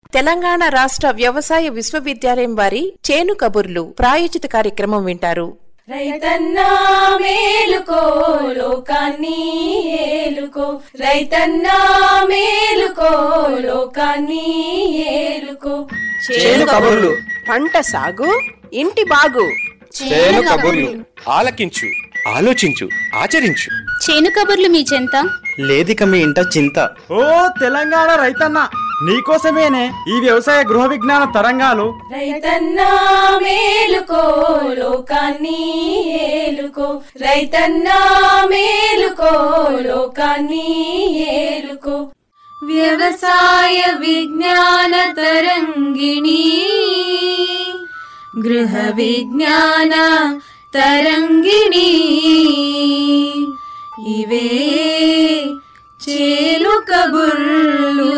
తెలంగాణ రాష్ట్ర వ్యవసాయ విశ్వవిద్యాలయం వారి చేను కబుర్లు ప్రాయోజిత కార్యక్రమం వింటారు. రైతన్నా మేలుకో లోకాన్ని ఏలుకో, రైతన్నా మేలుకో లోకాన్ని ఏలుకో. చేను కబుర్లు, పంట సాగు, ఇంటి బాగు. చేను కబుర్లు ఆలకించు, ఆలోచించు, ఆచరించు. చేను కబుర్లు మీ చెంత లేదిక మీ ఇంట చింత. ఓ తెలంగాణ రైతన్న, నీకోసమేనే ఈ వ్యవసాయ గృహ విజ్ఞాన తరంగాలు. రైతన్నా మేలుకో లోకాన్ని ఏలుకో, రైతన్నా మేలుకో లోకాన్ని ఏలుకో. వ్యవసాయ విజ్ఞాన తరంగిణి, గృహ విజ్ఞాన తరంగిణి. ఇవే చేను కబుర్లు.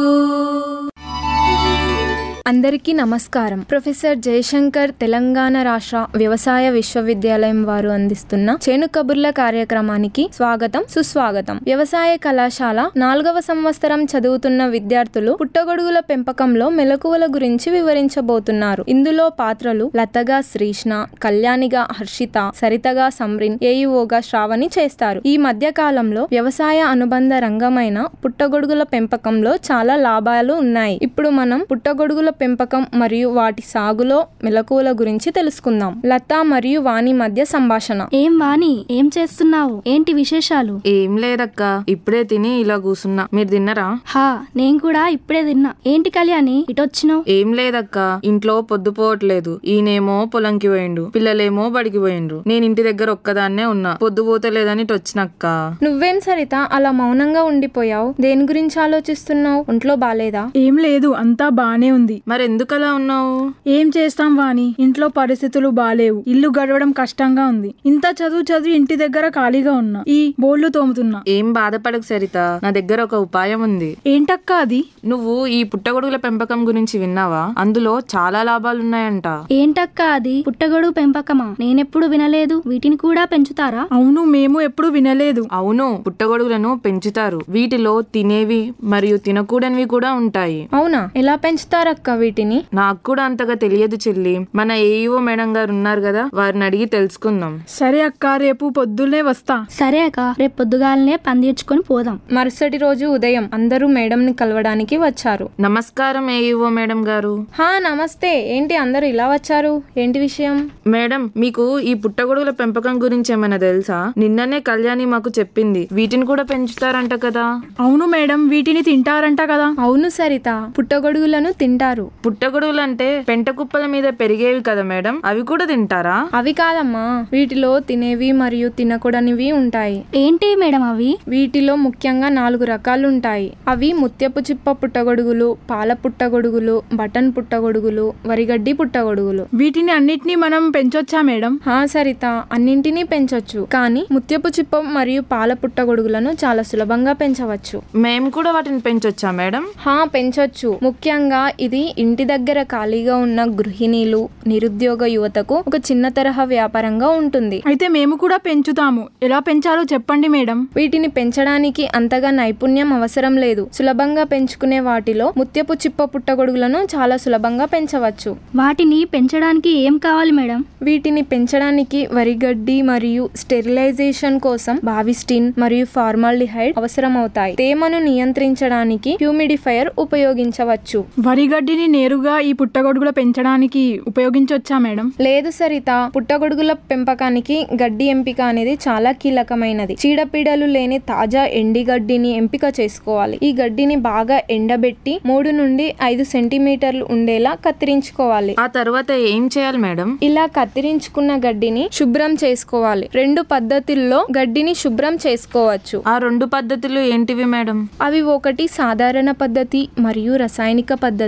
అందరికీ నమస్కారం. ప్రొఫెసర్ జయశంకర్ తెలంగాణ రాష్ట్ర వ్యవసాయ విశ్వవిద్యాలయం వారు అందిస్తున్న చేను కబుర్ల కార్యక్రమానికి స్వాగతం, సుస్వాగతం. వ్యవసాయ కళాశాల 4వ సంవత్సరం చదువుతున్న విద్యార్థులు పుట్టగొడుగుల పెంపకంలో మెలకువల గురించి వివరించబోతున్నారు. ఇందులో పాత్రలు లతగా శ్రీష్ణ, కళ్యాణిగా హర్షిత, సరితగా సమ్రిన్, ఏఈఓగా శ్రావణి చేస్తారు. ఈ మధ్య కాలంలో వ్యవసాయ అనుబంధ రంగమైన పుట్టగొడుగుల పెంపకంలో చాలా లాభాలు ఉన్నాయి. ఇప్పుడు మనం పుట్టగొడుగుల పెంపకం మరియు వాటి సాగులో మెలకువల గురించి తెలుసుకుందాం. లత మరియు వాణి మధ్య సంభాషణ. ఏం వాణి, ఏం చేస్తున్నావు? ఏంటి విశేషాలు? ఏం లేదక్క, ఇప్పుడే తిని ఇలా కూసున్నా. మీరు తిన్నరా? హా, నేను కూడా ఇప్పుడే తిన్నా. ఏంటి కళ్యాణి ఇటొచ్చినావు? ఏం లేదక్క, ఇంట్లో పొద్దుపోవట్లేదు. ఈయనేమో పొలంకి పోయిండు, పిల్లలేమో బడికి పోయిండ్రు. నేను ఇంటి దగ్గర ఒక్కదాన్నే ఉన్నా. పొద్దుపోతలేదని ఇటొచ్చినక్క. నువ్వేం సరిత అలా మౌనంగా ఉండిపోయావు? దేని గురించి ఆలోచిస్తున్నావు? ఒంట్లో బాలేదా? ఏం లేదు, అంతా బానే ఉంది. మరి ఎందుకలా ఉన్నావు? ఏం చేస్తాం వాణి, ఇంట్లో పరిస్థితులు బాలేవు. ఇల్లు గడవడం కష్టంగా ఉంది. ఇంత చదివి ఇంటి దగ్గర ఖాళీగా ఉన్నా. ఈ బోళ్లు తోముతున్నా. ఏం బాధపడకు సరిత, నా దగ్గర ఒక ఉపాయం ఉంది. ఏంటక్క అది? నువ్వు ఈ పుట్టగొడుగుల పెంపకం గురించి విన్నావా? అందులో చాలా లాభాలున్నాయంట. ఏంటక్క అది? పుట్టగొడుగు పెంపకమా? నేనెప్పుడు వినలేదు. వీటిని కూడా పెంచుతారా? అవును, మేము ఎప్పుడు వినలేదు. అవును, పుట్టగొడుగులను పెంచుతారు. వీటిలో తినేవి మరియు తినకూడనివి కూడా ఉంటాయి. అవునా? ఎలా పెంచుతారక్క వీటిని? నాకు కూడా అంతగా తెలియదు చెల్లి. మన ఏఈఓ మేడం గారు ఉన్నారు కదా, వారిని అడిగి తెలుసుకుందాం. సరే అక్క, రేపు పొద్దున్నే వస్తా. సరే అక్క, రేపు పొద్దుగాలనే పందిర్చుకొని పోదాం. మరుసటి రోజు ఉదయం అందరూ మేడం ని కలవడానికి వచ్చారు. నమస్కారం ఏఈఓ మేడం గారు. హా, నమస్తే. ఏంటి అందరూ ఇలా వచ్చారు? ఏంటి విషయం? మేడం, మీకు ఈ పుట్టగొడుగుల పెంపకం గురించి ఏమైనా తెలుసా? నిన్ననే కళ్యాణి మాకు చెప్పింది. వీటిని కూడా పెంచుతారంట కదా? అవును మేడం, వీటిని తింటారంట కదా? అవును సరిత, పుట్టగొడుగులను తింటారు. పుట్టగొడుగులు అంటే పెంట కుప్పల మీద పెరిగేవి కదా మేడం, అవి కూడా తింటారా? అవి కాదమ్మా, వీటిలో తినేవి మరియు తినకూడనివి ఉంటాయి. ఏంటి మేడం అవి? వీటిలో ముఖ్యంగా 4 రకాలు ఉంటాయి. అవి ముత్యపు చిప్ప పుట్టగొడుగులు, పాల పుట్టగొడుగులు, బటన్ పుట్టగొడుగులు, వరిగడ్డి పుట్టగొడుగులు. వీటిని అన్నిటినీ మనం పెంచొచ్చా మేడం? హా సరిత, అన్నింటినీ పెంచొచ్చు. కానీ ముత్యపు చిప్ప మరియు పాల పుట్టగొడుగులను చాలా సులభంగా పెంచవచ్చు. మేము కూడా వాటిని పెంచొచ్చా మేడం? హా, పెంచొచ్చు. ముఖ్యంగా ఇది ఇంటి దగ్గర ఖాళీగా ఉన్న గృహిణీలు, నిరుద్యోగ యువతకు ఒక చిన్న తరహా వ్యాపారంగా ఉంటుంది. అయితే మేము కూడా పెంచుతాము. ఎలా పెంచాలో చెప్పండి మేడం. వీటిని పెంచడానికి అంతగా నైపుణ్యం అవసరం లేదు. సులభంగా పెంచుకునే వాటిలో ముత్యపు చిప్ప పుట్టగొడుగులను చాలా సులభంగా పెంచవచ్చు. వాటిని పెంచడానికి ఏం కావాలి మేడం? వీటిని పెంచడానికి వరిగడ్డి మరియు స్టెరిలైజేషన్ కోసం బావిస్టిన్ మరియు ఫార్మాల్డిహైడ్ అవసరం అవుతాయి. తేమను నియంత్రించడానికి హ్యూమిడిఫైయర్ ఉపయోగించవచ్చు. వరిగడ్డిని నేరుగా ఈ పుట్టగొడుగుల పెంచడానికి ఉపయోగించవచ్చా మేడం? లేదు సరిత, పుట్టగొడుగుల పెంపకానికి గడ్డి ఎంపిక అనేది చాలా కీలకమైనది. చీడపీడలు లేని తాజా ఎండిగడ్డిని ఎంపిక చేసుకోవాలి. ఈ గడ్డిని బాగా ఎండబెట్టి 3 నుండి 5 సెంటీమీటర్లు ఉండేలా కత్తిరించుకోవాలి. ఆ తర్వాత ఏం చేయాలి మేడం? ఇలా కత్తిరించుకున్న గడ్డిని శుభ్రం చేసుకోవాలి. 2 పద్ధతుల్లో గడ్డిని శుభ్రం చేసుకోవచ్చు. ఆ 2 పద్ధతులు ఏంటివి మేడం? అవి ఒకటి సాధారణ పద్ధతి మరియు రసాయనిక పద్ధతి.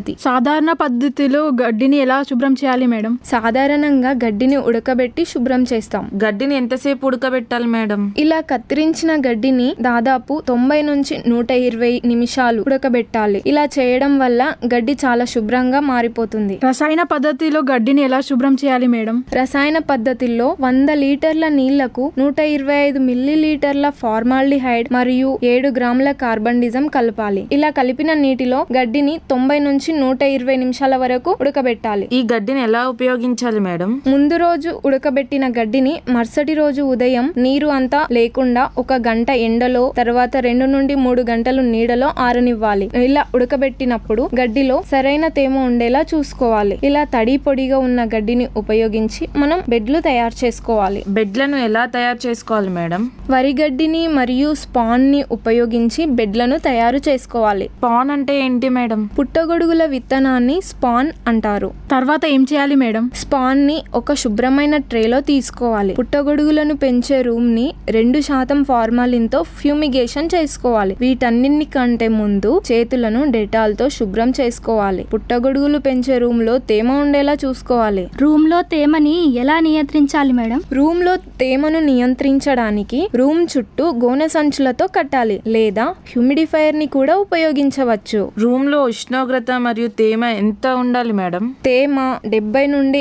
సాధారణ పద్ధతిలో గడ్డిని ఎలా శుభ్రం చేయాలి మేడం? సాధారణంగా గడ్డిని ఉడకబెట్టి శుభ్రం చేస్తాం. గడ్డిని ఎంతసేపు ఉడకబెట్టాలి మేడం? ఇలా కత్తిరించిన గడ్డిని దాదాపు 90 నుంచి 120 నిమిషాలు ఉడకబెట్టాలి. ఇలా చేయడం వల్ల గడ్డి చాలా శుభ్రంగా మారిపోతుంది. రసాయన పద్ధతిలో గడ్డిని ఎలా శుభ్రం చేయాలి మేడం? రసాయన పద్ధతిలో 100 లీటర్ల నీళ్లకు 125 మిల్లీలీటర్ల ఫార్మాల్డిహైడ్ మరియు 7 గ్రాముల కార్బన్డిజం కలపాలి. ఇలా కలిపిన నీటిలో గడ్డిని 90 నుంచి 120 నిమిషాల వరకు ఉడకబెట్టాలి. ఈ గడ్డిని ఎలా ఉపయోగించాలి మేడం? ముందు రోజు ఉడకబెట్టిన గడ్డిని మరుసటి రోజు ఉదయం నీరు అంతా లేకుండా 1 గంట ఎండలో, తర్వాత 2 నుండి 3 గంటలు నీడలో ఆరనివ్వాలి. ఇలా ఉడకబెట్టినప్పుడు గడ్డిలో సరైన తేమ ఉండేలా చూసుకోవాలి. ఇలా తడి పొడిగా ఉన్న గడ్డిని ఉపయోగించి మనం బెడ్లు తయారు చేసుకోవాలి. బెడ్లను ఎలా తయారు చేసుకోవాలి మేడం? వరి గడ్డిని మరియు స్పాన్ ని ఉపయోగించి బెడ్లను తయారు చేసుకోవాలి. స్పాన్ అంటే ఏంటి మేడం? పుట్టగొడుగుల విత్తనాన్ని స్పాన్ అంటారు. తర్వాత ఏం చేయాలి మేడం? స్పాన్ ని ఒక శుభ్రమైన ట్రేలో తీసుకోవాలి. పుట్టగొడుగులను పెంచే రూమ్ ని 2% ఫార్మాలిన్ తో ఫ్యూమిగేషన్ చేసుకోవాలి. వీటన్నిటికంటే ముందు చేతులను డెటాల్ తో శుభ్రం చేసుకోవాలి. పుట్టగొడుగులు పెంచే రూమ్ లో తేమ ఉండేలా చూసుకోవాలి. రూమ్ లో తేమని ఎలా నియంత్రించాలి మేడం? రూమ్ లో తేమను నియంత్రించడానికి రూమ్ చుట్టూ గోనె సంచులతో కట్టాలి లేదా హ్యూమిడిఫైయర్ ని కూడా ఉపయోగించవచ్చు. రూమ్ లో ఉష్ణోగ్రత మరియు తేమ ఎంత ఉండాలి మేడం? తేమ 70 నుండి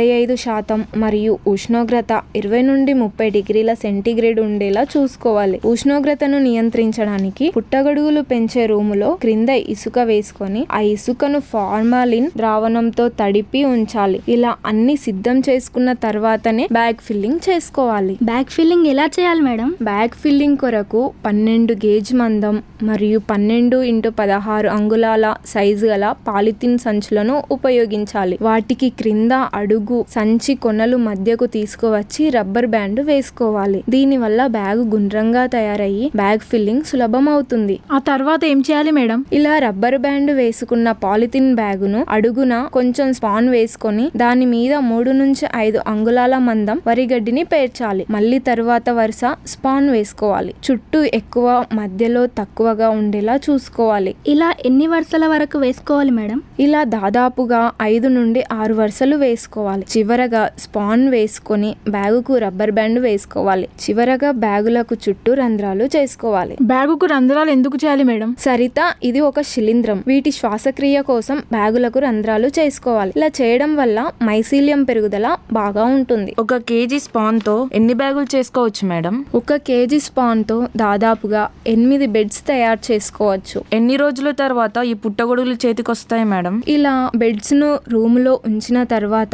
85% మరియు ఉష్ణోగ్రత 20 నుండి 30 డిగ్రీల సెంటీగ్రేడ్ ఉండేలా చూసుకోవాలి. ఉష్ణోగ్రతను నియంత్రించడానికి పుట్టగొడుగులు పెంచే రూములో క్రింద ఇసుక వేసుకొని ఆ ఇసుకను ఫార్మాలిన్ ద్రావణంతో తడిపి ఉంచాలి. ఇలా అన్ని సిద్ధం చేసుకున్న తర్వాతనే బ్యాగ్ ఫిల్లింగ్ చేసుకోవాలి. బ్యాగ్ ఫిల్లింగ్ ఎలా చేయాలి మేడం? బ్యాగ్ ఫిల్లింగ్ కొరకు 12 గేజ్ మందం మరియు 12x16 అంగుళాల సైజు గల పాలిథిన్ సంచులను ఉపయోగించాలి. వాటికి క్రింద అడుగు సంచి కొనలు మధ్యకు తీసుకువచ్చి రబ్బర్ బ్యాండ్ వేసుకోవాలి. దీని వల్ల బ్యాగ్ గుండ్రంగా తయారయ్యి బ్యాగ్ ఫిల్లింగ్ సులభం అవుతుంది. ఆ తర్వాత ఏం చేయాలి మేడం? ఇలా రబ్బర్ బ్యాండ్ వేసుకున్న పాలిథిన్ బ్యాగును అడుగున కొంచెం స్పాన్ వేసుకొని దాని మీద 3 నుంచి 5 అంగుళాల మందం వరిగడ్డిని పేర్చాలి. మళ్ళీ తర్వాత వరుస స్పాన్ వేసుకోవాలి. చుట్టూ ఎక్కువ మధ్యలో తక్కువగా ఉండేలా చూసుకోవాలి. ఇలా ఎన్ని వరుసల వరకు వేసుకోవాలి మేడం? ఇలా దాదాపుగా 5 నుండి 6 వరుసలు వేసుకోవాలి. చివరగా స్పాన్ వేసుకొని బ్యాగుకు రబ్బర్ బ్యాండ్ వేసుకోవాలి. చివరగా బ్యాగులకు చుట్టూ రంధ్రాలు చేసుకోవాలి. బ్యాగుకు రంధ్రాలు ఎందుకు చేయాలి మేడం? సరిత, ఇది ఒక శిలీంధ్రం. వీటి శ్వాసక్రియ కోసం బ్యాగులకు రంధ్రాలు చేసుకోవాలి. ఇలా చేయడం వల్ల మైసీలియం పెరుగుదల బాగా ఉంటుంది. 1 కేజీ స్పాన్ తో ఎన్ని బ్యాగులు చేసుకోవచ్చు మేడం? 1 కేజీ స్పాన్ తో దాదాపుగా 8 బెడ్స్ తయారు చేసుకోవచ్చు. ఎన్ని రోజుల తర్వాత ఈ పుట్టగొడుగులు చేతికి వస్తాయి మేడం? ఇలా బెడ్స్ ను రూమ్ లో ఉంచిన తర్వాత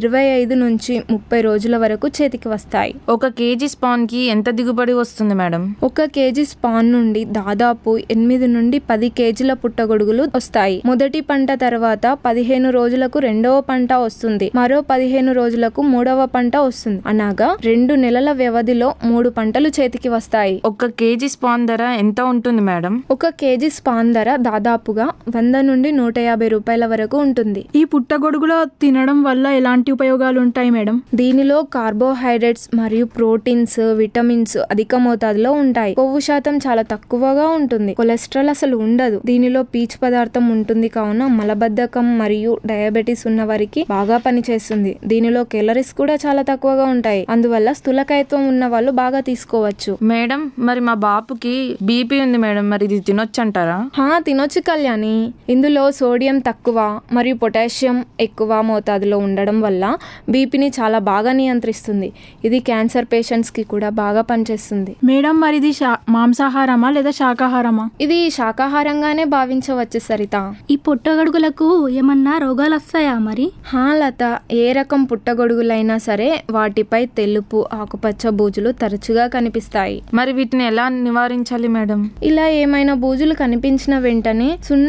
25 నుంచి 30 రోజుల వరకు చేతికి వస్తాయి. 1 కేజీ స్పాన్ కి ఎంత దిగుబడి వస్తుంది మేడం? 1 కేజీ స్పాన్ నుండి దాదాపు 8 నుండి 10 కేజీల పుట్టగొడుగులు వస్తాయి. మొదటి పంట తర్వాత 15 రోజులకు రెండవ పంట వస్తుంది. మరో 15 రోజులకు మూడవ పంట వస్తుంది. అనగా 2 నెలల వ్యవధిలో 3 పంటలు చేతికి వస్తాయి. 1 కేజీ స్పాన్ ధర ఎంత ఉంటుంది మేడం? 1 కేజీ స్పాన్ ధర దాదాపుగా 100 నుండి 150 రూపాయల వరకు ఉంటుంది. ఈ పుట్టగొడుగులు తినడం వల్ల ఎలాంటి ఉపయోగాలు ఉంటాయి మేడం? దీనిలో కార్బోహైడ్రేట్స్ మరియు ప్రోటీన్స్, విటమిన్స్ అధిక మోతాదులో ఉంటాయి. కొవ్వు శాతం చాలా తక్కువగా ఉంటుంది. కొలెస్ట్రాల్ అసలు ఉండదు. దీనిలో పీచు పదార్థం ఉంటుంది కావున మలబద్ధకం మరియు డయాబెటీస్ ఉన్న వారికి బాగా పనిచేస్తుంది. దీనిలో కేలరీస్ కూడా చాలా తక్కువగా ఉంటాయి. అందువల్ల స్థూలకాయత్వం ఉన్న వాళ్ళు బాగా తీసుకోవచ్చు. మేడం, మరి మా బాపుకి బీపీ ఉంది మేడం, మరి ఇది తినొచ్చు అంటారా? తినొచ్చు కళ్యాణి. ఇందులో సోడియం తక్కువ మరియు పొటాషియం ఎక్కువ మోతాదులో ఉండడం వల్ల బీపీని చాలా బాగా నియంత్రిస్తుంది. ఇది క్యాన్సర్ పేషెంట్స్ కి కూడా బాగా పనిచేస్తుంది. మేడం, మరి ఇది మాంసాహారమా లేదా శాకాహారమా? ఇది శాకాహారంగానే భావించవచ్చు సరిత. ఈ పుట్టగొడుగులకు ఏమన్నా రోగాలు వస్తాయా మరి? లత, ఏ రకం పుట్టగొడుగులైనా సరే వాటిపై తెలుపు, ఆకుపచ్చ బూజులు తరచుగా కనిపిస్తాయి. మరి వీటిని ఎలా నివారించాలి మేడం? ఇలా ఏమైనా బూజులు కనిపించిన వెంటనే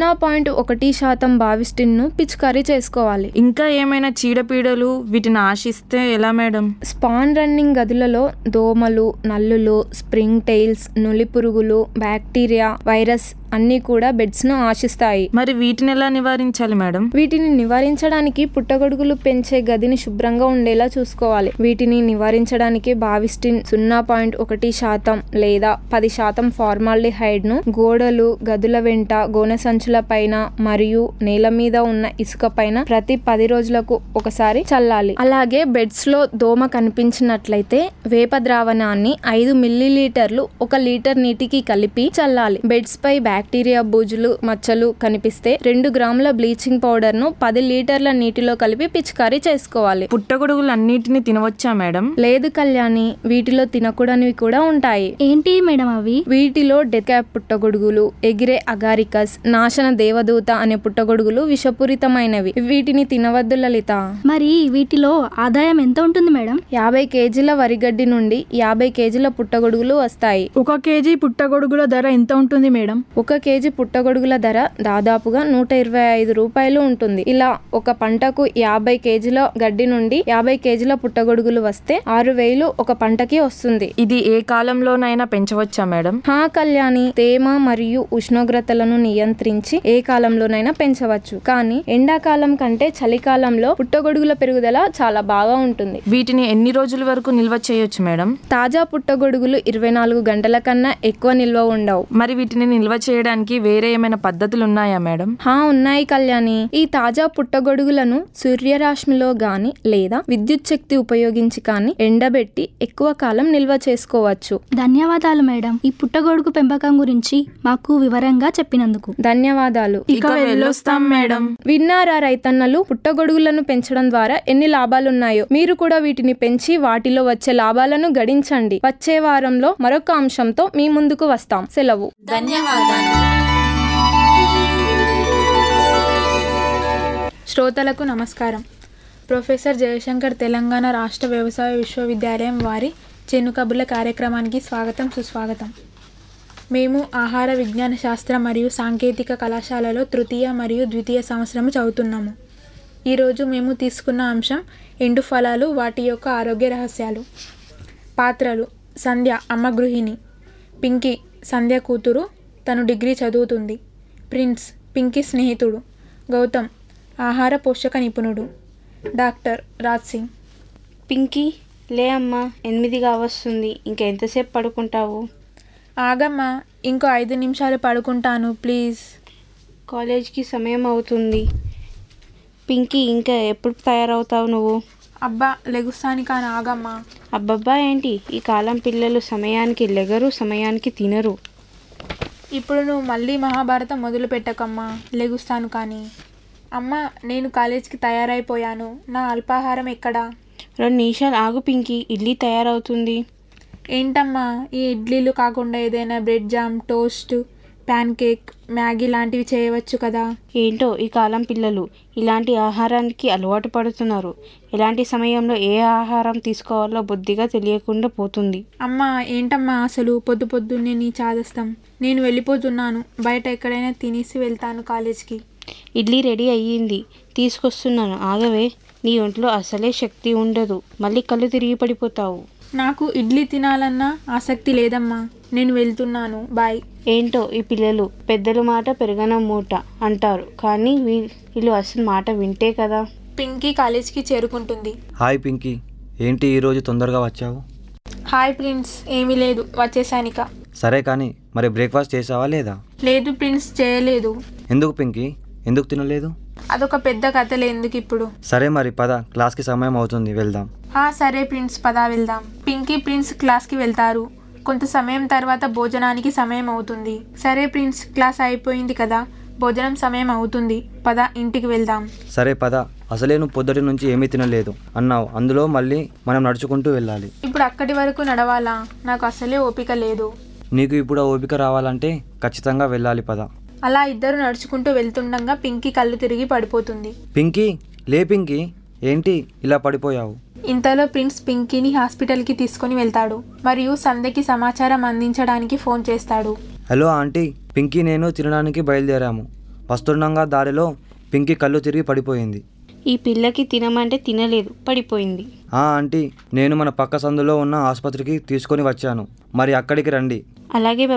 0.1% బావిస్టిన్ ను పిచికారీ చేసుకోవాలి. ఇంకా ఏమైనా చీడపీడలు వీటిని ఆశిస్తే ఎలా మేడం? స్పాన్ రన్నింగ్ గదులలో దోమలు, నల్లులు, స్ప్రింగ్ టైల్స్, నులి పురుగులు, బ్యాక్టీరియా, వైరస్ అన్నీ కూడా బెడ్స్ ను ఆశిస్తాయి. మరి వీటిని ఎలా నివారించాలి మేడం? వీటిని నివారించడానికి పుట్టగొడుగులు పెంచే గదిని శుభ్రంగా ఉండేలా చూసుకోవాలి. వీటిని నివారించడానికి బావిస్టిన్ 0.1% లేదా 10% ఫార్మాల్డిహైడ్ ను గోడలు, గదుల వెంట, గోనె సంచుల పైన మరియు నేల మీద ఉన్న ఇసుక పైన ప్రతి 10 రోజులకు ఒకసారి చల్లాలి. అలాగే బెడ్స్ లో దోమ కనిపించినట్లయితే వేప ద్రావణాన్ని 5 మిల్లీలీటర్లు 1 లీటర్ నీటికి కలిపి చల్లాలి. బెడ్స్ పై బ్యాక్టీరియా, బూజులు, మచ్చలు కనిపిస్తే 2 గ్రాముల బ్లీచింగ్ పౌడర్ ను 10 లీటర్ల నీటిలో కలిపి పిచికారీ చేసుకోవాలి. పుట్టగొడుగులు అన్నిటిని తినవచ్చా మేడం? లేదు కళ్యాణి, వీటిలో తినకూడనివి కూడా ఉంటాయి. ఏంటి మేడం అవి? వీటిలో డెత్ క్యాప్ పుట్టగొడుగులు, ఎగిరే అగారికస్, నాశన దేవదూత అనే పుట్టగొడుగులు విషపూరితమైనవి. వీటిని తినవద్దు లలిత. మరి వీటిలో ఆదాయం ఎంత ఉంటుంది మేడం? 50 కేజీల వరిగడ్డి నుండి 50 కేజీల పుట్టగొడుగులు వస్తాయి. 1 కేజీ పుట్టగొడుగుల ధర ఎంత ఉంటుంది మేడం? 1 కేజీ పుట్టగొడుగుల ధర దాదాపుగా 125 రూపాయలు ఉంటుంది. ఇలా ఒక పంటకు 50 కేజీల గడ్డి నుండి 50 కేజీల పుట్టగొడుగులు వస్తే 6,000 ఒక పంటకి వస్తుంది. ఇది ఏ కాలంలోనైనా పెంచవచ్చా మేడం? హా కళ్యాణి, తేమ మరియు ఉష్ణోగ్రతలను నియంత్రించి ఏ కాలంలోనైనా పెంచవచ్చు. కానీ ఎండాకాలం కంటే చలికాలంలో పుట్టగొడుగుల పెరుగుదల చాలా బాగా ఉంటుంది. వీటిని ఎన్ని రోజుల వరకు నిల్వ చేయొచ్చు మేడం? తాజా పుట్టగొడుగులు 24 గంటల కన్నా ఎక్కువ నిల్వ ఉండవు. మరి వీటిని నిల్వ చేయడానికి వేరే ఏమైనా పద్ధతులు ఉన్నాయా మేడం? హా ఉన్నాయి కళ్యాణి. ఈ తాజా పుట్టగొడుగులను సూర్యరశ్మిలో గాని లేదా విద్యుత్ శక్తి ఉపయోగించి కానీ ఎండబెట్టి ఎక్కువ కాలం నిల్వ చేసుకోవచ్చు. ధన్యవాదాలు మేడం, ఈ పుట్టగొడుగు పెంపకం గురించి మాకు వివరంగా చెప్పినందుకు. ధన్యవాదాలు. ఇక వెళ్ళొస్తాం మేడం. విన్నారా రైతన్నలు, పుట్టగొడుగులను పెంచడం ద్వారా ఎన్ని లాభాలున్నాయో. మీరు కూడా వీటిని పెంచి వాటిలో వచ్చే లాభాలను గడించండి. వచ్చే వారంలో మరొక అంశంతో మీ ముందుకు వస్తాం. సెలవు. ధన్యవాదాలు. శ్రోతలకు నమస్కారం. ప్రొఫెసర్ జయశంకర్ తెలంగాణ రాష్ట్ర వ్యవసాయ విశ్వవిద్యాలయం వారి చేను కబుర్ల కార్యక్రమానికి స్వాగతం, సుస్వాగతం. మేము ఆహార విజ్ఞాన శాస్త్ర మరియు సాంకేతిక కళాశాలలో తృతీయ మరియు ద్వితీయ సంవత్సరం చదువుతున్నాము. ఈరోజు మేము తీసుకున్న అంశం ఎండు ఫలాలు, వాటి యొక్క ఆరోగ్య రహస్యాలు. పాత్రలు: సంధ్య అమ్మ గృహిణి, పింకీ సంధ్య కూతురు, తను డిగ్రీ చదువుతుంది. ప్రిన్స్ పింకీ స్నేహితుడు. గౌతమ్ ఆహార పోషక నిపుణుడు. డాక్టర్ రాజ్ సింగ్. పింకీ లే అమ్మా, 8 కావస్తుంది, ఇంకెంతసేపు పడుకుంటావు? ఆగమ్మా, ఇంకో 5 నిమిషాలు పడుకుంటాను ప్లీజ్. కాలేజ్కి సమయం అవుతుంది. పింకీ, ఇంకా ఎప్పుడు తయారవుతావు నువ్వు? అబ్బా లెగుస్తాను కానీ ఆగమ్మా. అబ్బబ్బా ఏంటి, ఈ కాలం పిల్లలు సమయానికి లెగరు, సమయానికి తినరు. ఇప్పుడు నువ్వు మళ్ళీ మహాభారతం మొదలు పెట్టకమ్మా. లెగుస్తాను కానీ. అమ్మా, నేను కాలేజ్కి తయారైపోయాను. నా అల్పాహారం ఎక్కడా? 2 నిమిషాలు ఆగు పింకీ, ఇడ్లీ తయారవుతుంది. ఏంటమ్మా, ఈ ఇడ్లీలు కాకుండా ఏదైనా bread jam, toast, pancake, Maggi లాంటివి చేయవచ్చు కదా. ఏంటో ఈ కాలం పిల్లలు ఇలాంటి ఆహారానికి అలవాటు పడుతున్నారు. ఎలాంటి సమయంలో ఏ ఆహారం తీసుకోవాలో బుద్ధిగా తెలియకుండా పోతుంది. అమ్మా ఏంటమ్మా అసలు పొద్దు పొద్దున్నే నీ చాదస్తాం. నేను వెళ్ళిపోతున్నాను. బయట ఎక్కడైనా తినేసి వెళ్తాను కాలేజ్కి. ఇడ్లీ రెడీ అయ్యింది, తీసుకొస్తున్నాను, ఆగవే. నీ ఒంట్లో అసలే శక్తి ఉండదు, మళ్ళీ కళ్ళు తిరిగి పడిపోతావు. నాకు ఇడ్లీ తినాలన్నా ఆసక్తి లేదమ్మా. నేను వెళ్తున్నాను, బాయ్. ఏంటో ఈ పిల్లలు, పెద్దల మాట పెరగన మూట అంటారు, కానీ వీళ్ళు అసలు మాట వింటే కదా. పింకీ కాలేజ్కి చేరుకుంటుంది. హాయ్ పింకీ, ఏంటి ఈరోజు తొందరగా వచ్చావు? హాయ్ ప్రిన్స్, ఏమీ లేదు, వచ్చేసానిక. సరే కానీ మరి బ్రేక్ఫాస్ట్ చేసావా లేదా? లేదు ప్రిన్స్, చేయలేదు. ఎందుకు పింకీ, ఎందుకు తినలేదు? అదొక పెద్ద కథలే, ఎందుకు ఇప్పుడు. సరే మరి పద, క్లాస్కి సమయం అవుతుంది, వెళ్దాం. సరే ప్రిన్స్, పదా వెళ్దాం. పింకీ ప్రిన్స్ క్లాస్కి వెళ్తారు. కొంత సమయం తర్వాత భోజనానికి సమయం అవుతుంది. సరే ప్రిన్స్, క్లాస్ అయిపోయింది కదా, భోజనం సమయం అవుతుంది, పద ఇంటికి వెళ్దాం. సరే పద, అసలే నువ్వు పొద్దుటి నుంచి ఏమీ తినలేదు అన్నావు, అందులో మళ్ళీ మనం నడుచుకుంటూ వెళ్ళాలి. ఇప్పుడు అక్కడి వరకు నడవాలా? నాకు అసలే ఓపిక లేదు. నీకు ఇప్పుడు ఆ ఓపిక రావాలంటే ఖచ్చితంగా వెళ్ళాలి, పద. అలా ఇద్దరు నడుచుకుంటూ వెళ్తుండగా పింకీ కళ్ళు తిరిగి పడిపోతుంది. పింకీ, లే పింకీ, ఏంటి ఇలా పడిపోయావు? ఇంతలో ప్రిన్స్ పింకీని హాస్పిటల్కి తీసుకొని వెళ్తాడు మరియు సంధ్యకి సమాచారం అందించడానికి ఫోన్ చేస్తాడు. హలో ఆంటీ, పింకీ నేను తినడానికి బయలుదేరాము. వస్తుండగా దారిలో పింకీ కళ్ళు తిరిగి పడిపోయింది. ఈ పిల్లకి తినమంటే తినలేదు, పడిపోయింది. ఆంటీ, నేను మన పక్క సందులో ఉన్న ఆసుపత్రికి తీసుకొని వచ్చాను, మరి అక్కడికి రండి. అలాగే బాబు.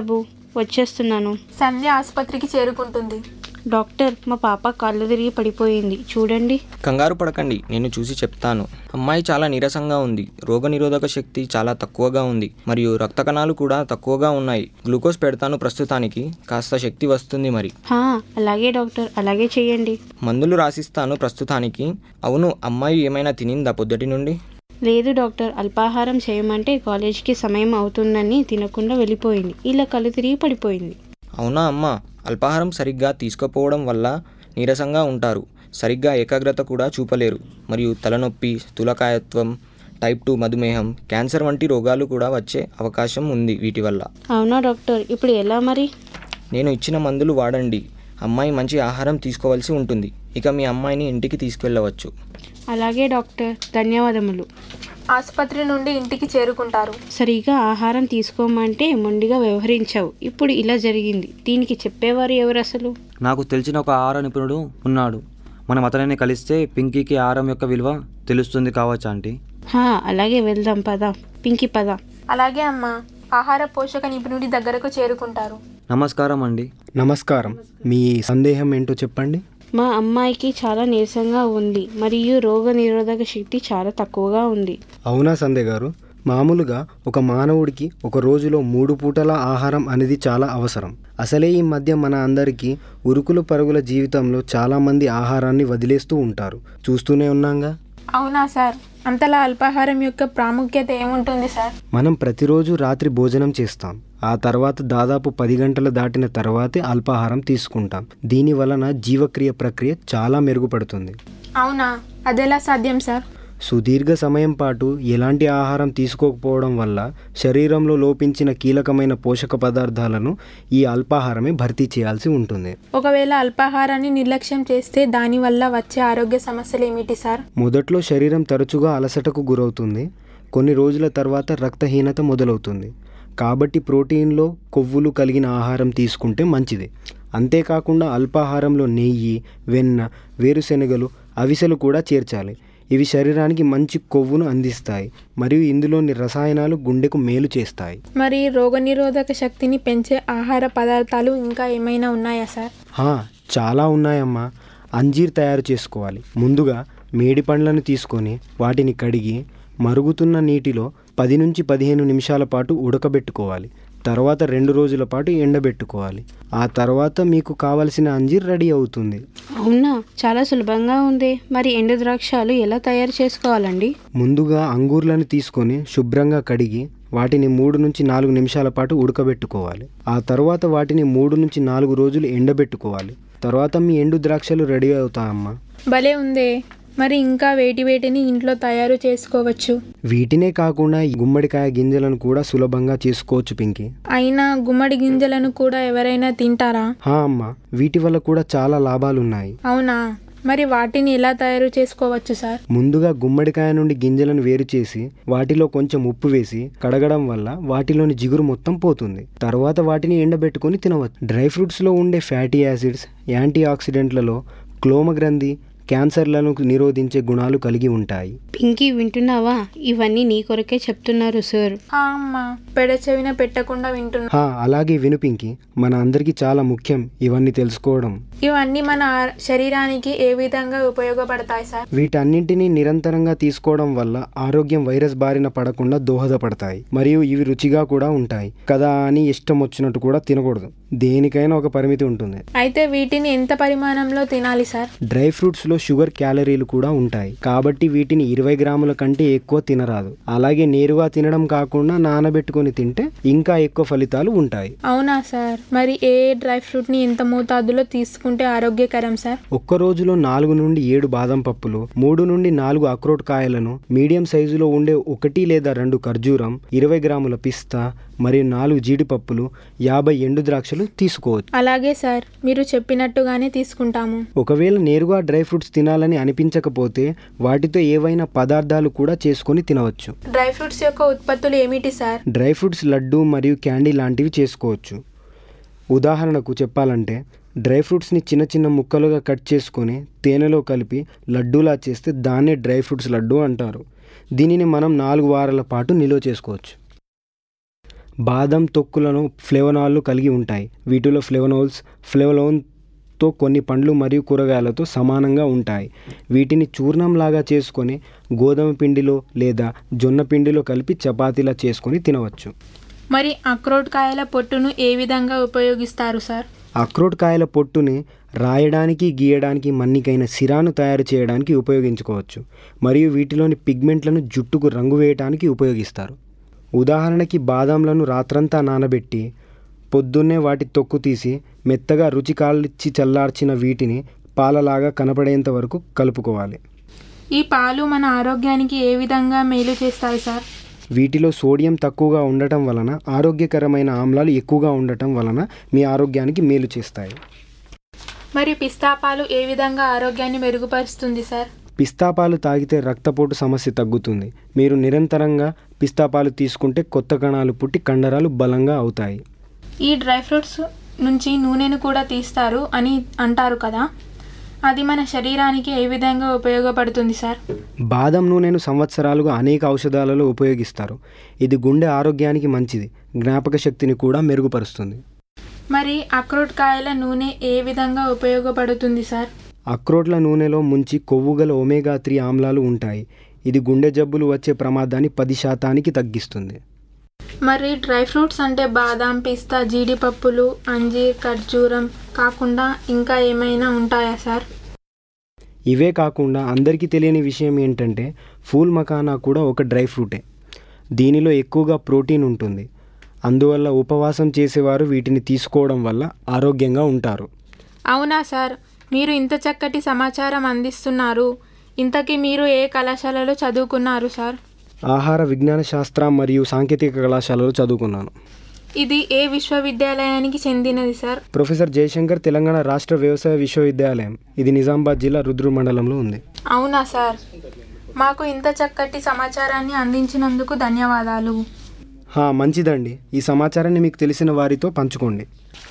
వచ్చేస్తున్నాను. సంధ్య ఆసుపత్రికి చేరుకుంటుంది. డాక్టర్, మా పాప కళ్ళు తిరిగి పడిపోయింది, చూడండి. కంగారు పడకండి, నేను చూసి చెప్తాను. అమ్మాయి చాలా నీరసంగా ఉంది. రోగనిరోధక శక్తి చాలా తక్కువగా ఉంది మరియు రక్త కణాలు కూడా తక్కువగా ఉన్నాయి. గ్లూకోజ్ పెడతాను ప్రస్తుతానికి, కాస్త శక్తి వస్తుంది మరి. అలాగే డాక్టర్, అలాగే చేయండి. మందులు రాసిస్తాను ప్రస్తుతానికి. అవును, అమ్మాయి ఏమైనా తినిందా పొద్దుటి నుండి? లేదు డాక్టర్, అల్పాహారం చేయమంటే కాలేజీకి సమయం అవుతుందని తినకుండా వెళ్ళిపోయింది. ఇలా కళ్ళు తిరిగి పడిపోయింది. అవునా అమ్మా, అల్పాహారం సరిగ్గా తీసుకోపోవడం వల్ల నీరసంగా ఉంటారు. సరిగ్గా ఏకాగ్రత కూడా చూపలేరు మరియు తలనొప్పి, స్థూలకాయత్వం, టైప్ 2 మధుమేహం, క్యాన్సర్ వంటి రోగాలు కూడా వచ్చే అవకాశం ఉంది వీటి వల్ల. అవునా డాక్టర్, ఇప్పుడు ఎలా మరి? నేను ఇచ్చిన మందులు వాడండి. అమ్మాయి మంచి ఆహారం తీసుకోవాల్సి ఉంటుంది. ఇక మీ అమ్మాయిని ఇంటికి తీసుకెళ్ళవచ్చు. అలాగే డాక్టర్, ధన్యవాదములు. ఆసుపత్రి నుండి ఇంటికి చేరుకుంటారు. సరిగా ఆహారం తీసుకోమంటే మొండిగా వ్యవహరించావు. ఇప్పుడు ఇలా జరిగింది. దీనికి చెప్పేవారు ఎవరు అసలు? నాకు తెలిసిన ఒక ఆహార నిపుణుడు ఉన్నాడు. మనం అతనిని కలిస్తే పింకీకి ఆహారం యొక్క విలువ తెలుస్తుంది కావచ్చు ఆంటీ. అలాగే వెళ్దాం, పద పింకీ, పద. అలాగే అమ్మా. ఆహార పోషక నిపుణుడి దగ్గరకు చేరుకుంటారు. నమస్కారం అండి. నమస్కారం. మీ సందేహం ఏంటో చెప్పండి. మా అమ్మాయికి చాలా నీరసంగా ఉంది మరియు రోగ నిరోధక శక్తి చాలా తక్కువగా ఉంది. అవునా సంధ్య గారు, మామూలుగా ఒక మానవుడికి ఒక రోజులో 3 పూటల ఆహారం అనేది చాలా అవసరం. అసలే ఈ మధ్య మన అందరికీ ఉరుకుల పరుగుల జీవితంలో చాలామంది ఆహారాన్ని వదిలేస్తూ ఉంటారు, చూస్తూనే ఉన్నాంగా. అవునా సార్, అంతలా అల్పాహారం యొక్క ప్రాముఖ్యత ఏముంటుంది సార్? మనం ప్రతిరోజు రాత్రి భోజనం చేస్తాం. ఆ తర్వాత దాదాపు 10 గంటలు దాటిన తర్వాతే అల్పాహారం తీసుకుంటాం. దీని వలన జీవక్రియ ప్రక్రియ చాలా మెరుగుపడుతుంది. అవునా, అదెలా సాధ్యం సార్? సుదీర్ఘ సమయం పాటు ఎలాంటి ఆహారం తీసుకోకపోవడం వల్ల శరీరంలో లోపించిన కీలకమైన పోషక పదార్థాలను ఈ అల్పాహారమే భర్తీ చేయాల్సి ఉంటుంది. ఒకవేళ అల్పాహారాన్ని నిర్లక్ష్యం చేస్తే దానివల్ల వచ్చే ఆరోగ్య సమస్యలు ఏమిటి సార్? మొదట్లో శరీరం తరచుగా అలసటకు గురవుతుంది. కొన్ని రోజుల తర్వాత రక్తహీనత మొదలవుతుంది. కాబట్టి ప్రోటీన్లో కొవ్వులు కలిగిన ఆహారం తీసుకుంటే మంచిది. అంతేకాకుండా అల్పాహారంలో నెయ్యి, వెన్న, వేరుశెనగలు, అవిసెలు కూడా చేర్చాలి. ఇవి శరీరానికి మంచి కొవ్వును అందిస్తాయి మరియు ఇందులోని రసాయనాలు గుండెకు మేలు చేస్తాయి. మరి రోగనిరోధక శక్తిని పెంచే ఆహార పదార్థాలు ఇంకా ఏమైనా ఉన్నాయా సార్? చాలా ఉన్నాయమ్మా. అంజీర్ తయారు చేసుకోవాలి. ముందుగా మేడి పండ్లను తీసుకొని వాటిని కడిగి మరుగుతున్న నీటిలో 10 నుంచి 15 నిమిషాల పాటు ఉడకబెట్టుకోవాలి. తర్వాత 2 రోజుల పాటు ఎండబెట్టుకోవాలి. ఆ తర్వాత మీకు కావలసిన అంజీర్ రెడీ అవుతుంది. అవునా, చాలా సులభంగా ఉంది. మరి ఎండు ద్రాక్షాలు ఎలా తయారు చేసుకోవాలండి? ముందుగా అంగూర్లను తీసుకొని శుభ్రంగా కడిగి వాటిని 3 నుంచి 4 నిమిషాల పాటు ఉడకబెట్టుకోవాలి. ఆ తర్వాత వాటిని 3 నుంచి 4 రోజులు ఎండబెట్టుకోవాలి. తర్వాత మీ ఎండు ద్రాక్షలు రెడీ అవుతాయమ్మా. భలే ఉందే. మరి ఇంకా వేటిని ఇంట్లో తయారు చేసుకోవచ్చు? వీటినే కాకుండా గుమ్మడికాయ గింజలను కూడా సులభంగా చేసుకోవచ్చు పింకీ. అయినా గుమ్మడి గింజలను కూడా ఎవరైనా తింటారా? అమ్మా, వీటి వల్ల కూడా చాలా లాభాలున్నాయి. అవునా, మరి వాటిని ఎలా తయారు చేసుకోవచ్చు సార్? ముందుగా గుమ్మడికాయ నుండి గింజలను వేరు చేసి వాటిలో కొంచెం ఉప్పు వేసి కడగడం వల్ల వాటిలోని జిగురు మొత్తం పోతుంది. తర్వాత వాటిని ఎండబెట్టుకొని తినవచ్చు. డ్రై ఫ్రూట్స్లో ఉండే ఫ్యాటీ యాసిడ్స్, యాంటీ ఆక్సిడెంట్లలో క్లోమగ్రంథి, క్యాన్సర్లను నిరోధించే గుణాలు కలిగి ఉంటాయి. పింకీ, వింటున్నావా? ఇవన్నీ నీ కొరకే చెప్తున్నారు సార్. అమ్మా, పెడచెవిన పెట్టకుండా వింటున్నా. అలాగే విను పింకీ, మన అందరికీ చాలా ముఖ్యం ఇవన్నీ తెలుసుకోవడం. ఇవన్నీ మన శరీరానికి ఏ విధంగా ఉపయోగపడతాయి సార్? వీటన్నింటినీ నిరంతరంగా తీసుకోవడం వల్ల ఆరోగ్యం వైరస్ బారిన పడకుండా దోహదపడతాయి మరియు ఇవి రుచిగా కూడా ఉంటాయి కదా అని ఇష్టం వచ్చినట్టు కూడా తినకూడదు. దేనికైనా ఒక పరిమితి ఉంటుంది. అయితే వీటిని ఎంత పరిమాణంలో తినాలి సార్? డ్రై ఫ్రూట్స్ లో షుగర్ క్యాలరీలు కూడా ఉంటాయి కాబట్టి వీటిని 20 గ్రాముల కంటే ఎక్కువ తినరాదు. అలాగే నేరుగా తినడం కాకుండా నానబెట్టుకొని తింటే ఇంకా ఎక్కువ ఫలితాలు ఉంటాయి. అవునా సార్, మరి ఏ డ్రై ఫ్రూట్ ని ఎంత మోతాదులో తీసుకుంటే ఆరోగ్యకరం సార్? ఒక్క రోజులో 4 నుండి 7 బాదం పప్పులు, 3 నుండి 4 అక్రోట్ కాయలను, మీడియం సైజులో ఉండే 1 లేదా 2 ఖర్జూరం, 20 గ్రాముల పిస్తా మరియు 4 జీడిపప్పులు, 50 ఎండు ద్రాక్షలు తీసుకోవచ్చు. అలాగే సార్, మీరు చెప్పినట్టుగానే తీసుకుంటాము. ఒకవేళ నేరుగా డ్రై ఫ్రూట్స్ తినాలని అనిపించకపోతే వాటితో ఏవైనా పదార్థాలు కూడా చేసుకొని తినవచ్చు. డ్రై ఫ్రూట్స్ యొక్క ఉత్పత్తులు ఏమిటి సార్? డ్రై ఫ్రూట్స్ లడ్డు మరియు క్యాండీ లాంటివి చేసుకోవచ్చు. ఉదాహరణకు చెప్పాలంటే డ్రై ఫ్రూట్స్ని చిన్న చిన్న ముక్కలుగా కట్ చేసుకొని తేనెలో కలిపి లడ్డూలా చేస్తే దాన్నే డ్రై ఫ్రూట్స్ లడ్డు అంటారు. దీనిని మనం 4 వారాల పాటు నిల్వ చేసుకోవచ్చు. బాదం తొక్కులను ఫ్లేవనాల్లు కలిగి ఉంటాయి. వీటిలో ఫ్లేవలోన్తో కొన్ని పండ్లు మరియు కూరగాయలతో సమానంగా ఉంటాయి. వీటిని చూర్ణంలాగా చేసుకొని గోధుమ పిండిలో లేదా జొన్న పిండిలో కలిపి చపాతీలా చేసుకొని తినవచ్చు. మరి అక్రోట్ కాయల పొట్టును ఏ విధంగా ఉపయోగిస్తారు సార్? అక్రోట్ కాయల పొట్టుని రాయడానికి, గీయడానికి, మన్నికైన సిరాను తయారు చేయడానికి ఉపయోగించుకోవచ్చు. మరియు వీటిలోని పిగ్మెంట్లను జుట్టుకు రంగు వేయడానికి ఉపయోగిస్తారు. ఉదాహరణకి బాదాంలను రాత్రంతా నానబెట్టి పొద్దున్నే వాటి తొక్కు తీసి మెత్తగా రుచి కాల్చి చల్లార్చిన వీటిని పాలలాగా కనపడేంత వరకు కలుపుకోవాలి. ఈ పాలు మన ఆరోగ్యానికి ఏ విధంగా మేలు చేస్తాయి సార్? వీటిలో సోడియం తక్కువగా ఉండటం వలన, ఆరోగ్యకరమైన ఆమ్లాలు ఎక్కువగా ఉండటం వలన మీ ఆరోగ్యానికి మేలు చేస్తాయి. మరి పిస్తా పాలు ఏ విధంగా ఆరోగ్యాన్ని మెరుగుపరుస్తుంది సార్? పిస్తా పాలు తాగితే రక్తపోటు సమస్య తగ్గుతుంది. మీరు నిరంతరంగా పిస్తా పాలు తీసుకుంటే కొత్త కణాలు పుట్టి కండరాలు బలంగా అవుతాయి. ఈ డ్రై ఫ్రూట్స్ నుంచి నూనెను కూడా తీస్తారు అని అంటారు కదా, అది మన శరీరానికి ఏ విధంగా ఉపయోగపడుతుంది సార్? బాదం నూనెను సంవత్సరాలుగా అనేక ఔషధాలలో ఉపయోగిస్తారు. ఇది గుండె ఆరోగ్యానికి మంచిది, జ్ఞాపక శక్తిని కూడా మెరుగుపరుస్తుంది. మరి అక్రోట్ కాయల నూనె ఏ విధంగా ఉపయోగపడుతుంది సార్? అక్రోట్ల నూనెలో ముంచి కొవ్వుగల ఒమేగా 3 ఆమ్లాలు ఉంటాయి. ఇది గుండె జబ్బులు వచ్చే ప్రమాదాన్ని 10% తగ్గిస్తుంది. మరి డ్రై ఫ్రూట్స్ అంటే బాదాం, పిస్తా, జీడిపప్పులు, అంజీర్, ఖర్జూరం కాకుండా ఇంకా ఏమైనా ఉంటాయా సార్? ఇవే కాకుండా అందరికీ తెలియని విషయం ఏంటంటే ఫూల్ మఖానా కూడా ఒక డ్రై ఫ్రూటే. దీనిలో ఎక్కువగా ప్రోటీన్ ఉంటుంది. అందువల్ల ఉపవాసం చేసేవారు వీటిని తీసుకోవడం వల్ల ఆరోగ్యంగా ఉంటారు. అవునా సార్, మీరు ఇంత చక్కటి సమాచారం అందిస్తున్నారు. ఇంతకీ మీరు ఏ కళాశాలలో చదువుకున్నారు సార్? ఆహార విజ్ఞాన శాస్త్ర మరియు సాంకేతిక కళాశాలలో చదువుకున్నాను. ఇది ఏ విశ్వవిద్యాలయానికి చెందినది సార్? ప్రొఫెసర్ జయశంకర్ తెలంగాణ రాష్ట్ర వ్యవసాయ విశ్వవిద్యాలయం. ఇది నిజామాబాద్ జిల్లా రుద్రూర్ మండలంలో ఉంది. అవునా సార్, మాకు ఇంత చక్కటి సమాచారాన్ని అందించినందుకు ధన్యవాదాలు. మంచిదండి. ఈ సమాచారాన్ని మీకు తెలిసిన వారితో పంచుకోండి.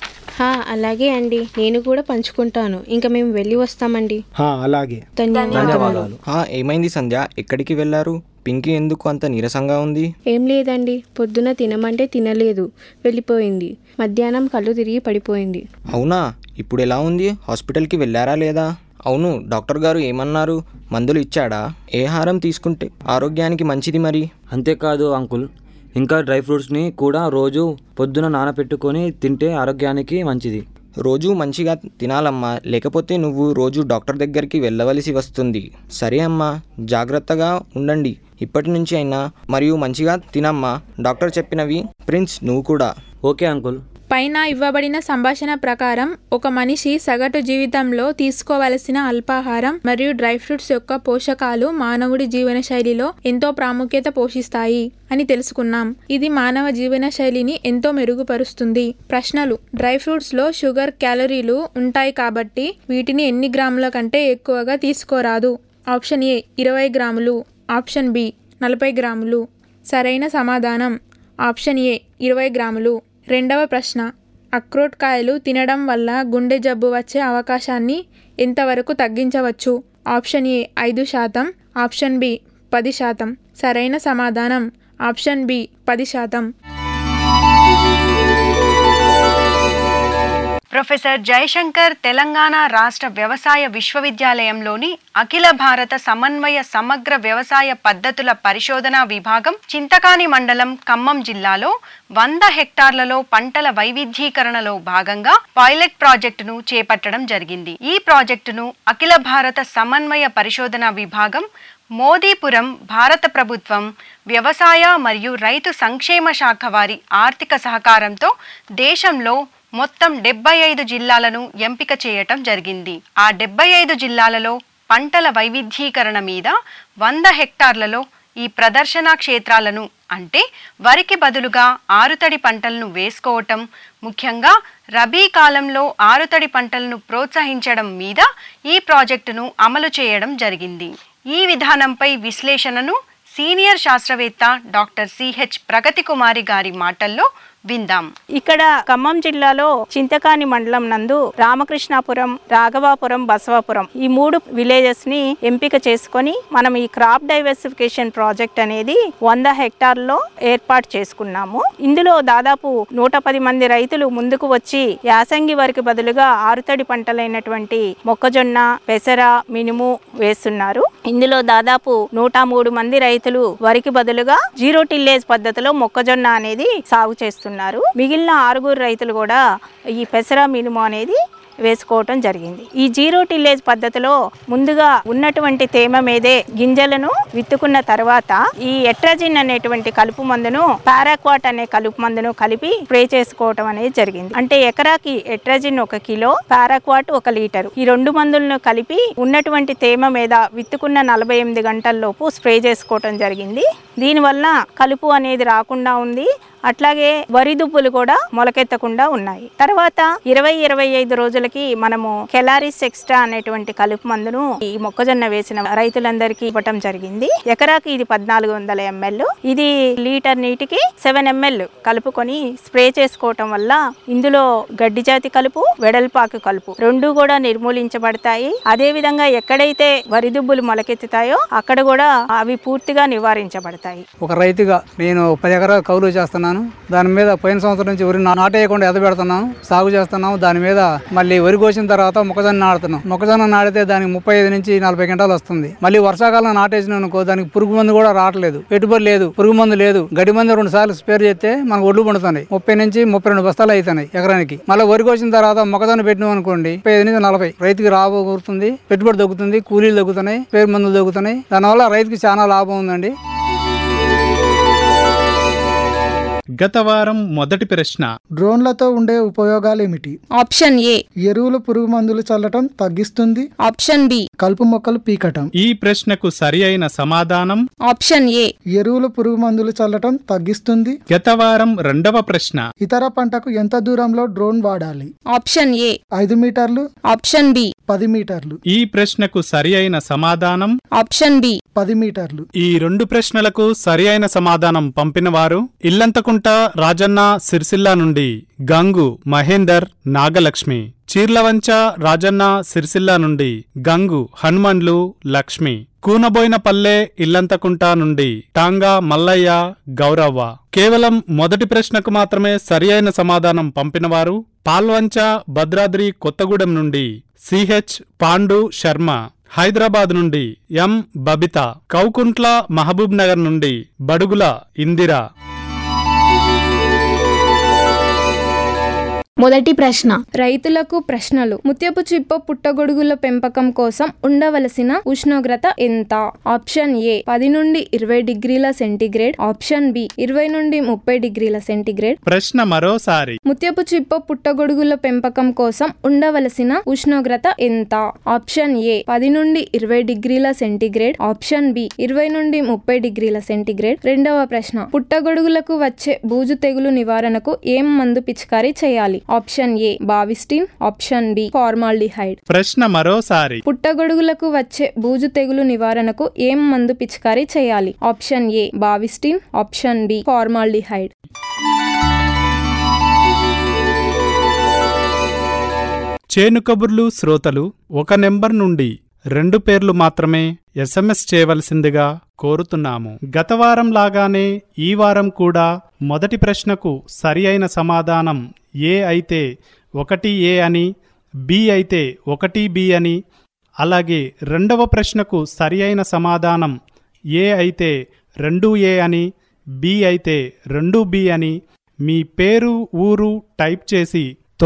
అలాగే అండి, నేను కూడా పంచుకుంటాను. ఇంకా మేము వెళ్ళి వస్తామండి. అలాగే, ధన్యవాదాలు. ఏమైంది సంధ్య, ఎక్కడికి వెళ్ళారు? పింకీ ఎందుకు అంత నీరసంగా ఉంది? ఏం లేదండి, పొద్దున తినమంటే తినలేదు, వెళ్ళిపోయింది. మధ్యాహ్నం కళ్ళు తిరిగి పడిపోయింది. అవునా, ఇప్పుడు ఎలా ఉంది? హాస్పిటల్కి వెళ్ళారా లేదా? అవును, డాక్టర్ గారు ఏమన్నారు? మందులు ఇచ్చాడా? ఏ ఆహారం తీసుకుంటే ఆరోగ్యానికి మంచిది మరి? అంతేకాదు అంకుల్, ఇంకా డ్రై ఫ్రూట్స్ని కూడా రోజు పొద్దున నానపెట్టుకొని తింటే ఆరోగ్యానికి మంచిది. రోజు మంచిగా తినాలమ్మా, లేకపోతే నువ్వు రోజు డాక్టర్ దగ్గరికి వెళ్ళవలసి వస్తుంది. సరే అమ్మా, జాగ్రత్తగా ఉండండి ఇప్పటి నుంచి అయినా, మరియు మంచిగా తినమ్మా డాక్టర్ చెప్పినవి. ప్రిన్స్, నువ్వు కూడా. Okay uncle. పైన ఇవ్వబడిన సంభాషణ ప్రకారం ఒక మనిషి సగటు జీవితంలో తీసుకోవలసిన అల్పాహారం మరియు డ్రై ఫ్రూట్స్ యొక్క పోషకాలు మానవుడి జీవన శైలిలో ఎంతో ప్రాముఖ్యత పోషిస్తాయి అని తెలుసుకున్నాం. ఇది మానవ జీవన శైలిని ఎంతో మెరుగుపరుస్తుంది. ప్రశ్నలు: డ్రై ఫ్రూట్స్ లో షుగర్, క్యాలరీలు ఉంటాయి కాబట్టి వీటిని ఎన్ని గ్రాముల కంటే ఎక్కువగా తీసుకోరాదు? ఆప్షన్ ఏ 20 గ్రాములు, ఆప్షన్ బి 40 గ్రాములు. సరైన సమాధానం ఆప్షన్ ఏ 20 గ్రాములు. రెండవ ప్రశ్న: అక్రోట్ కాయలు తినడం వల్ల గుండె జబ్బు వచ్చే అవకాశాన్ని ఎంతవరకు తగ్గించవచ్చు? Option A 5%, option B 10%. సరైన సమాధానం option B 10%. Professor Jayashankar Telangana రాష్ట్ర వ్యవసాయ విశ్వవిద్యాలయంలోని అఖిల భారత సమన్వయ సమగ్ర వ్యవసాయ పద్ధతుల పరిశోధనా విభాగం చింతకాని మండలం ఖమ్మం జిల్లాలో 100 హెక్టార్లలో పంటల వైవిధ్యీకరణలో భాగంగా పైలట్ ప్రాజెక్టును చేపట్టడం జరిగింది. ఈ ప్రాజెక్టును అఖిల భారత సమన్వయ పరిశోధనా విభాగం, మోదీపురం, భారత ప్రభుత్వం వ్యవసాయ మరియు రైతు సంక్షేమ శాఖ వారి ఆర్థిక సహకారంతో దేశంలో మొత్తం 75 జిల్లాలను ఎంపిక చేయటం జరిగింది. ఆ 75 జిల్లాలలో పంటల వైవిధ్యీకరణ మీద 100 హెక్టార్లలో ఈ ప్రదర్శనా క్షేత్రాలను, అంటే వరికి బదులుగా ఆరుతడి పంటలను వేసుకోవటం, ముఖ్యంగా రబీ కాలంలో ఆరుతడి పంటలను ప్రోత్సహించడం మీద ఈ ప్రాజెక్టును అమలు చేయడం జరిగింది. ఈ విధానంపై విశ్లేషణను సీనియర్ శాస్త్రవేత్త డాక్టర్ సిహెచ్ ప్రగతి కుమారి గారి మాటల్లో విందాం. ఇక్కడ ఖమ్మం జిల్లాలో చింతకాని మండలం నందు రామకృష్ణాపురం, రాఘవాపురం, బసవాపురం ఈ 3 విలేజెస్ ని ఎంపిక చేసుకొని మనం ఈ క్రాప్ డైవర్సిఫికేషన్ ప్రాజెక్ట్ అనేది 100 హెక్టార్లో ఏర్పాటు చేసుకున్నాము. ఇందులో దాదాపు 110 మంది రైతులు ముందుకు వచ్చి యాసంగి వరికి బదులుగా ఆరుతడి పంటలైనటువంటి మొక్కజొన్న, పెసర, మినుము వేస్తున్నారు. ఇందులో దాదాపు 103 మంది రైతులు వరికి బదులుగా జీరో టిల్లేజ్ పద్ధతిలో మొక్కజొన్న అనేది సాగు చేస్తున్నారు. మిగిలిన 6 రైతులు కూడా ఈ పెసర, మినుము అనేది వేసుకోవటం జరిగింది. ఈ జీరో టిల్లేజ్ పద్ధతిలో ముందుగా ఉన్నటువంటి తేమ మీదే గింజలను విత్తుకున్న తర్వాత ఈ ఎట్రాజిన్ అనేటువంటి కలుపు మందును పారాక్వాట్ అనే కలుపు మందును కలిపి స్ప్రే చేసుకోవటం అనేది జరిగింది. అంటే ఎకరాకి ఎట్రాజిన్ 1 కిలో, పారాక్వాట్ 1 లీటరు ఈ 2 మందులను కలిపి ఉన్నటువంటి తేమ మీద విత్తుకున్న 48 గంటల్లోపు స్ప్రే చేసుకోవటం జరిగింది. దీనివల్ల కలుపు అనేది రాకుండా ఉంది. అట్లాగే వరి దుబ్బులు కూడా మొలకెత్తకుండా ఉన్నాయి. తర్వాత 20-25 రోజులకి మనము కెలారిస్ ఎక్స్ట్రా అనేటువంటి కలుపు మందును ఈ మొక్కజొన్న వేసిన రైతులందరికీ ఇవ్వటం జరిగింది. ఎకరాకి ఇది 1400 ml. ఇది లీటర్ నీటికి 7 ml కలుపుకొని స్ప్రే చేసుకోవటం వల్ల ఇందులో గడ్డి జాతి కలుపు, వెడల్పాకు కలుపు 2 కూడా నిర్మూలించబడతాయి. అదే విధంగా ఎక్కడైతే వరి దుబ్బులు మొలకెత్తుతాయో అక్కడ కూడా అవి పూర్తిగా నివారించబడతాయి. ఒక రైతుగా నేను 10 ఎకరాల కౌలు చేస్తున్నాను. దాని మీద పోయిన సంవత్సరం నుంచి వరి నాటేయకుండా ఎదబెడుతున్నాను, సాగు చేస్తున్నాము. దాని మీద మళ్ళీ వరి కోసిన తర్వాత మొక్కజొన్న నాడుతున్నాం. మొక్కజొన్న నాటితే దానికి 35 నుంచి 40 క్వింటాలు వస్తుంది. మళ్ళీ వర్షాకాలం నాటేసిన అనుకో దానికి పురుగు మందు కూడా రావట్లేదు, పెట్టుబడి లేదు, పురుగు మందు లేదు. గడ్డి మందు 2 సార్లు స్ప్రే చేస్తే మనకు ఒడ్లు పండుతున్నాయి. 30 నుంచి 32 బస్తాలు అవుతున్నాయి ఎకరానికి. మళ్ళీ వరి కోసిన తర్వాత మొక్కజొన్న పెట్టినాం అనుకోండి 35 నుంచి 40 రైతుకి లాభం కూరుతుంది, పెట్టుబడి తగ్గుతుంది, కూలీలు తగ్గుతున్నాయి, పేరు మందులు తగ్గుతున్నాయి. దానివల్ల రైతుకి చాలా లాభం ఉందండి. గత వారం మొదటి ప్రశ్న, డ్రోన్లతో ఉండే ఉపయోగాలు ఏమిటి? ఆప్షన్ ఏ ఎరువులు, పురుగు మందులు చల్లటం తగ్గిస్తుంది. ఆప్షన్ బి కలుపు మొక్కలు పీకటం. ఈ ప్రశ్నకు సరి అయిన సమాధానం ఆప్షన్ ఏ ఎరువులు, పురుగు మందులు చల్లటం తగ్గిస్తుంది. గత వారం రెండవ ప్రశ్న, ఇతర పంటకు ఎంత దూరంలో డ్రోన్ వాడాలి? ఆప్షన్ ఏ 5 మీటర్లు. ఆప్షన్ బి 10 మీటర్లు. ఈ ప్రశ్నకు సరి అయిన సమాధానం ఆప్షన్ బి 10 మీటర్లు. ఈ 2 ప్రశ్నలకు సరి అయిన సమాధానం పంపిన వారు ఇల్లంతకుంట రాజన్న సిరిసిల్ల నుండి గంగు మహేందర్ నాగలక్ష్మి, చీర్లవంచ రాజన్న సిరిసిల్ల నుండి గంగు హనుమండ్లు లక్ష్మి, కూనబోయినపల్లె ఇల్లంతకుంట నుండి టాంగా మల్లయ్య గౌరవ్వ. కేవలం మొదటి ప్రశ్నకు మాత్రమే సరి అయిన సమాధానం పంపినవారు పాల్వంచ భద్రాద్రి కొత్తగూడెం నుండి సిహెచ్ పాండు శర్మ, హైదరాబాద్ నుండి ఎం బబిత, కౌకుంట్ల మహబూబ్ నగర్ నుండి బడుగుల ఇందిరా. మొదటి ప్రశ్న, రైతులకు ప్రశ్నలు. ముత్యపు చిప్ప పుట్టగొడుగుల పెంపకం కోసం ఉండవలసిన ఉష్ణోగ్రత ఎంత? ఆప్షన్ ఏ 10 నుండి 20 డిగ్రీల సెంటీగ్రేడ్. ఆప్షన్ బి 20 నుండి 30 డిగ్రీల సెంటీగ్రేడ్. ప్రశ్న మరోసారి. ముత్యపు చిప్ప పుట్టగొడుగుల పెంపకం కోసం ఉండవలసిన ఉష్ణోగ్రత ఎంత? ఆప్షన్ ఏ 10 నుండి 20 డిగ్రీల సెంటీగ్రేడ్. ఆప్షన్ బి 20 నుండి 30 డిగ్రీల సెంటీగ్రేడ్. రెండవ ప్రశ్న, పుట్టగొడుగులకు వచ్చే బూజు తెగులు నివారణకు ఏం మందు పిచికారీ చేయాలి? Option A Bavistin. Option B formaldehyde. ప్రశ్న మరోసారి. పుట్టగొడుగులకు వచ్చే బూజు తెగులు నివారణకు ఏం మందు పిచికారీ చేయాలి? Option A Bavistin. Option B formaldehyde. చేను కబుర్లు శ్రోతలు 1 నెంబర్ నుండి 2 పేర్లు మాత్రమే SMS చేయవలసిందిగా కోరుతున్నాము. గత వారం లాగానే ఈ వారం కూడా మొదటి ప్రశ్నకు సరి అయిన సమాధానం ఏ అయితే 1A అని, బి అయితే 1B అని, అలాగే రెండవ ప్రశ్నకు సరి అయిన సమాధానం ఏ అయితే 2A అని, బి అయితే 2B అని మీ పేరు, ఊరు టైప్ చేసి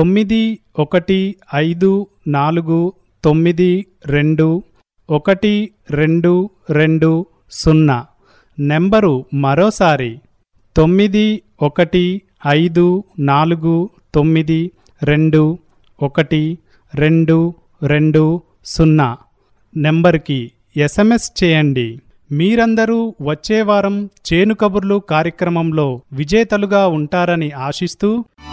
9154921220 నెంబరు మరోసారి 9154921220 నెంబర్కి SMS చేయండి. మీరందరూ వచ్చే వారం చేను కబుర్లు కార్యక్రమంలో విజేతలుగా ఉంటారని ఆశిస్తూ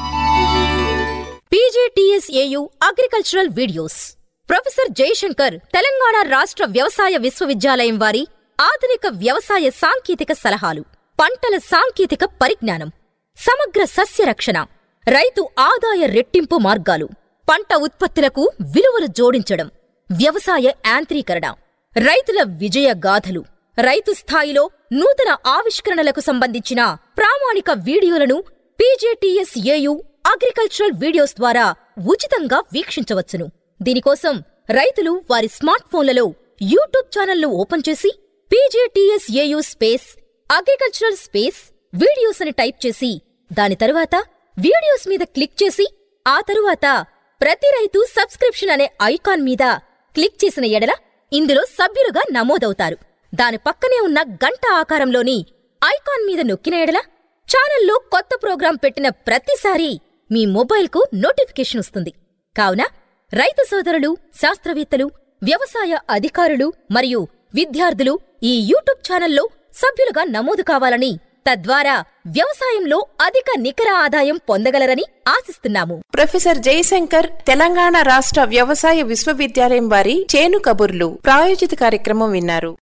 PGTSAU agricultural videos professor Jayashankar Telangana రాష్ట్ర వ్యవసాయ విశ్వవిద్యాలయం వారి ఆధునిక వ్యవసాయ సాంకేతిక సలహాలు, పంటల సాంకేతిక పరిజ్ఞానం, సమగ్ర సస్య రక్షణ, రైతు ఆదాయ రెట్టింపు మార్గాలు, పంట ఉత్పత్తులకు విలువలు జోడించడం, వ్యవసాయ యాంత్రీకరణ, రైతుల విజయ గాథలు, రైతు స్థాయిలో నూతన ఆవిష్కరణలకు సంబంధించిన ప్రామాణిక వీడియోలను PJTSAU అగ్రికల్చరల్ వీడియోస్ ద్వారా ఉచితంగా వీక్షించవచ్చును. దీనికోసం రైతులు వారి స్మార్ట్ ఫోన్లలో యూట్యూబ్ ఛానల్ను ఓపెన్ చేసి PJTSAU అగ్రికల్చరల్ వీడియోస్ అని టైప్ చేసి దాని తరువాత వీడియోస్ మీద క్లిక్ చేసి ఆ తరువాత ప్రతి రైతు సబ్స్క్రిప్షన్ అనే ఐకాన్ మీద క్లిక్ చేసిన ఎడల ఇందులో సభ్యులుగా నమోదవుతారు. దాని పక్కనే ఉన్న గంట ఆకారంలోని ఐకాన్ మీద నొక్కిన ఎడల ఛానల్లో కొత్త ప్రోగ్రాం పెట్టిన ప్రతిసారి మీ మొబైల్కు నోటిఫికేషన్ వస్తుంది. కావున రైతు సోదరులు, శాస్త్రవేత్తలు, వ్యవసాయ అధికారులు మరియు విద్యార్థులు ఈ యూట్యూబ్ ఛానల్లో సభ్యులుగా నమోదు కావాలని, తద్వారా వ్యవసాయంలో అధిక నికర ఆదాయం పొందగలరని ఆశిస్తున్నాము. ప్రొఫెసర్ జయశంకర్ తెలంగాణ రాష్ట్ర వ్యవసాయ విశ్వవిద్యాలయం వారి చేను కబుర్లు ప్రాయోజిత కార్యక్రమం విన్నారు.